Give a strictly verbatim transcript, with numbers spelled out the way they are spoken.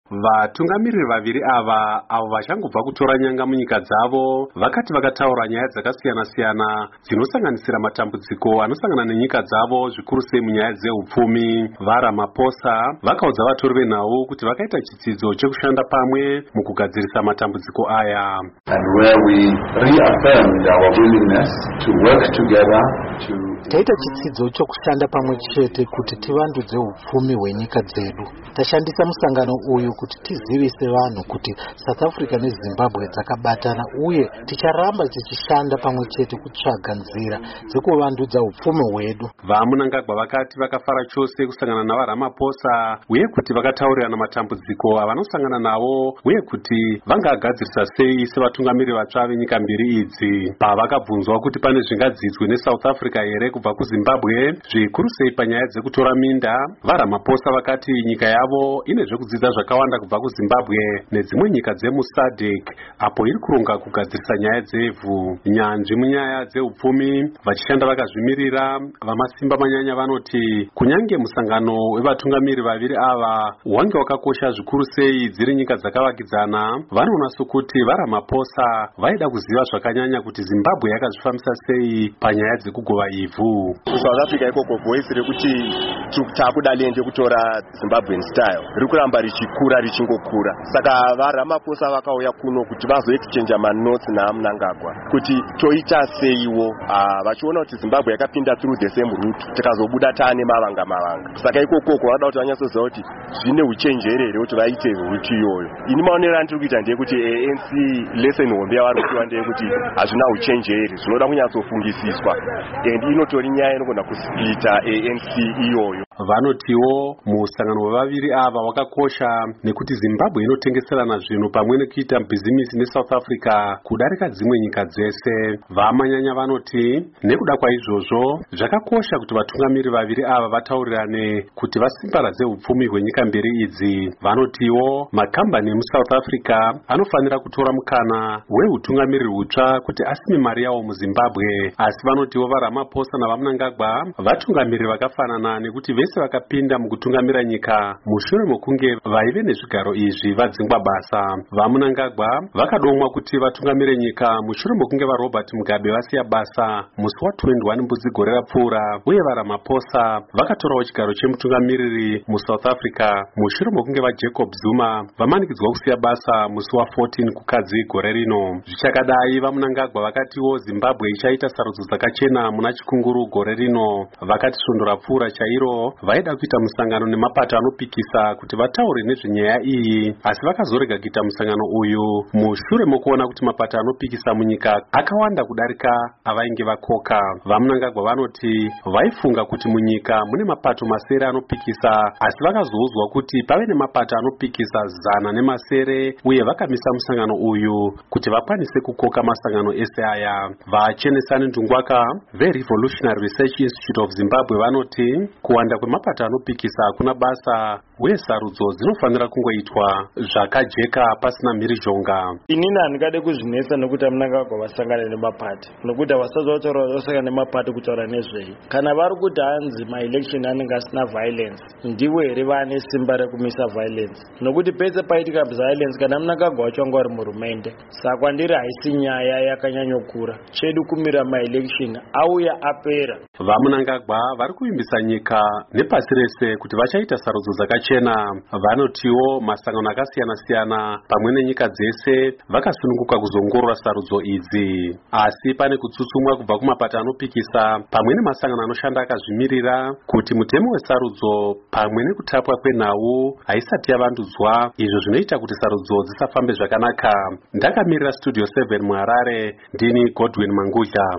Vatungamiriri vaviri ava avo vachangobva kutora nyanga munyika dzavo vakati vakataura nyaya dzakasiyana-siyana dzinosanganisira matambudziko anosangana nenyika dzavo zvikuru sei munyaya dzeupfumi. VaRamaphosa vakaudza vatori venhau kuti vakaita chitsidzo chekushanda pamwe mukugadzirisa matambudziko aya. And where we reaffirmed our willingness to work together to taita chitsidzo chokushanda pamwe chete kuti tivandudze upfumi hwenyika dzedu. Tashandisa musangano uyu kuti tizivise vanhu kuti South Africa neZimbabwe dzakabatana uye ticharamba tichishanda pamwe chete kutsvaga nzira dzekuvandudza upfumi hwedu. VaMunangagwa vakati vakafara chose kusangana navaRamaphosa uye kuti vakataurirana matambudziko avanosangana nawo uye kuti vangagadzirisa sei sevatungamiriri vatsva venyika mbiri idzi. Pavakabvunzwa kuti pane zvingadzidzwe neSouth Africa here kubva kuZimbabwe zvikuru sei panyaya dzekutora minda, vaRamaphosa vakati nyika yavo ine zvekudzidza zvakawanda kubva kuZimbabwe nedzimwe nyika dzemuSADC apo iri kuronga kugadzirisa nyaya dzevhu. Nyanzvi munyaya dzeupfumi vachishanda vakazvimirira vamasimba manyanya vanoti kunyange musangano wevatungamiriri vaviri ava wange wakakosha zvikuru sei dziri nyika dzakavakidzana, vanoona sokuti vaRamaphosa vaida kuziva zvakanyanya kuti Zimbabwe yakazvifambisa sei panyaya dzekugova ivhu. South Africa ikoko voice rekuti takuda lende kutora Zimbabwean style rikuramba richikura richingokura. Saka vaRamaphosa vakauya kuno kuti vazoexchange manotes naMnangagwa kuti toita seiwo vachiona kuti Zimbabwe yakapinda through the same route tikazobuda tane mavanga mavanga. Saka ikoko vanoda kuti vanyatsoziva kuti zvine uchenjerere kuti vaite route iyoyo. Ini maonero andiri kuita ndeyekuti A N C lesson hombe yavari kupiwa ndeyekuti hazvina uchenjeri, zvinoda kunyatsofungisiswa and inotori nyaya inogona kusplita A N C iyoyo. Vanotiwo musangano wevaviri ava wakakosha nekuti Zimbabwe inotengeserana zvinhu pamwe nekuita bhizimisi neSouth Africa kudarika dzimwe nyika dzese. Vamanyanya vanoti nekuda kwaizvozvo zvakakosha kuti vatungamiriri vaviri ava vataurirane kuti vasimbaradze upfumi hwenyika mbiri idzi. Vanotiwo makambani emuSouth Africa anofanira kutora mukana weutungamiriri hutsva kuti asime mari yawo muZimbabwe. Asi vanotiwo vaRamaphosa navaMnangagwa vatungamiriri vakafanana nekuti vese vakapinda mukutungamira nyika mushure mokunge vaive nezvigaro izvi vadzingwa basa. VaMunangagwa vakadomwa kuti vatungamire nyika mushure mokunge vaRobert Mugabe vasiya basa musi wa21 mbudzi gore rapfuura, uye vaRamaphosa vakatorawo chigaro chemutungamiriri muSouth Africa mushure mokunge vaJacob Zuma vamanikidzwa kusiya basa musi wa14 kukadzi gore rino. Zvichakadai vaMunangagwa vakatiwo Zimbabwe ichaita sarudzo dzakachena muna chikunguru gore rino. Vakati svondo rapfuura chairo vaida kuita musangano nemapato anopikisa kuti vataure nezvenyaya iyi, asi vakazorega kuita musangano uyu mushure mokuona kuti mapato anopikisa munyika akawanda kudarika avainge vakoka. VaMunangagwa vanoti vaifunga kuti munyika mune mapato masere anopikisa, asi vakazoudzwa kuti pave nemapato anopikisa zana nemasere uye vakamisa musangano uyu kuti vakwanise kukoka masangano ese aya. VaChenesani Ndungwaka veRevolutionary Research Institute of Zimbabwe vanoti kuwanda kwemapato anopikisa hakuna basa uye sarudzo dzinofanira kungoitwa zvakajeka pasina mhirizhonga. Inini handingade kuzvinetsa nokuti Mnangagwa vasangane nemapato nokuti vasazotaura vasangana nemapato kutaura nezvei. Kana vari kuti hanzi maelection anenge asina violence, ndivo here vane simba rekumisa violence? Nokuti pese paitika violence kana Mnangagwa wacho anga ari murumende. Saka kwandiri haisi nyaya yakanyanyokura, chedu kumira maelection auya apera. VaMunangagwa vari kuimbisa nyika nepasi rese kuti vachaita sarudzo dzakachena. Vanotiwo masangano akasiyana-siyana pamwe nenyika dzese vakasununguka kuzongorora sarudzo idzi, asi pane kutsutsumwa kubva kumapato anopikisa pamwe nemasangano anoshanda akazvimirira kuti mutemo wesarudzo pamwe nekutapwa kwenhau haisati yavandudzwa, izvo zvinoita kuti sarudzo dzisafambe zvakanaka. Ndakamirira Studio seven muHarare, ndini Godwin Mangudya.